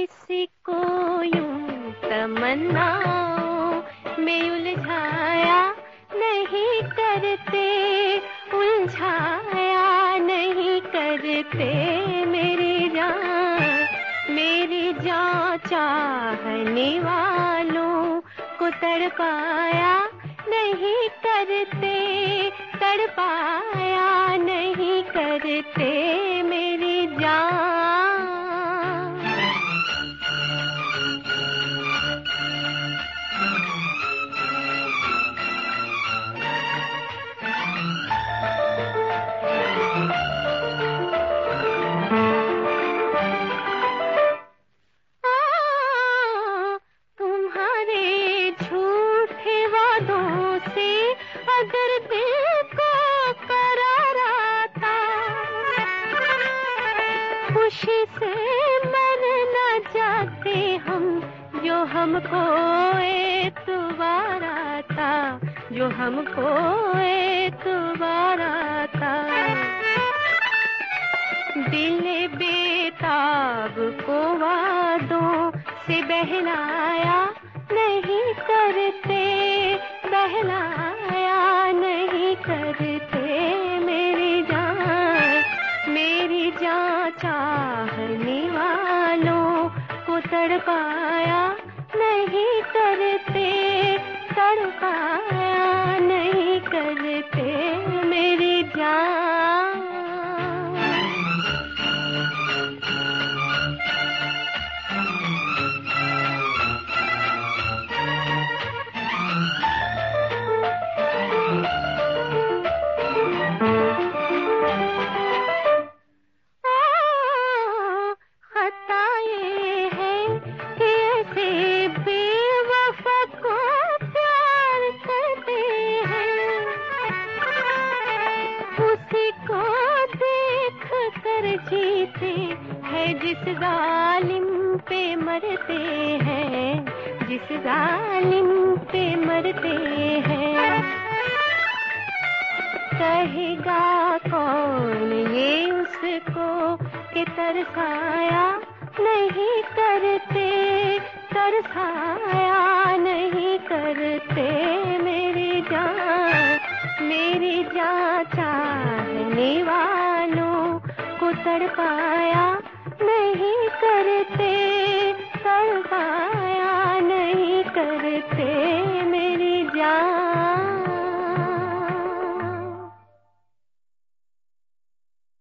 किसी को यूं तमन्नाओं में उलझाया नहीं करते, उलझाया नहीं करते। मेरी जान चाहने वालों को तड़पाया नहीं करते, तड़पाया नहीं करते मेरी जान। तुम्हारे झूठे वादों से अगर दिल को करारा था, खुशी से मर न जाते हम, जो हमको एतबारा था, जो हमको एतबारा था। दिल बेताब को वादों से बहलाया नहीं करते, बहलाया नहीं करते मेरी जान चाहने वालों को तड़पाया नहीं करते, तड़पाया नहीं करते मेरी जान। जीते हैं जिस जालिम पे मरते हैं, जिस जालिम पे मरते हैं। कहेगा कौन ये उसको कि तरसाया नहीं करते, तरसाया नहीं करते मेरी जान चाहने वालों को तड़पाया नहीं करते,